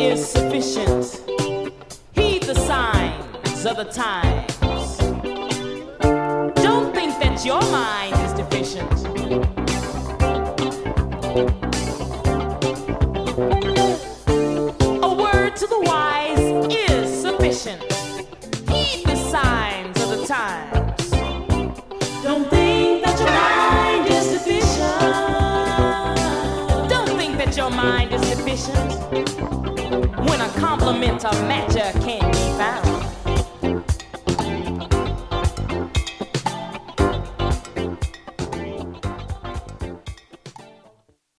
is sufficient. Heed the signs of the times. Don't think that your mind is deficient. A word to the wise is sufficient. Heed the signs of the times. Don't think that your mind is deficient. Don't think that your mind is deficient. When a compliment or matter can't be found.